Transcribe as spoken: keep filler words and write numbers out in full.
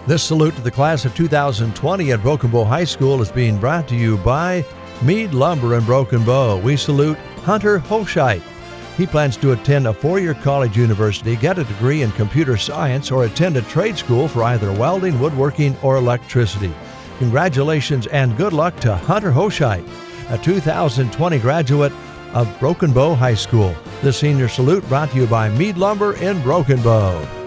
This salute to the class of two thousand twenty at Broken Bow High School is being brought to you by Mead Lumber in Broken Bow. We salute Hunter Hochheit. He plans to attend a four-year college university, get a degree in computer science, or attend a trade school for either welding, woodworking, or electricity. Congratulations and good luck to Hunter Hochheit, a two thousand twenty graduate of Broken Bow High School. The senior salute brought to you by Mead Lumber in Broken Bow.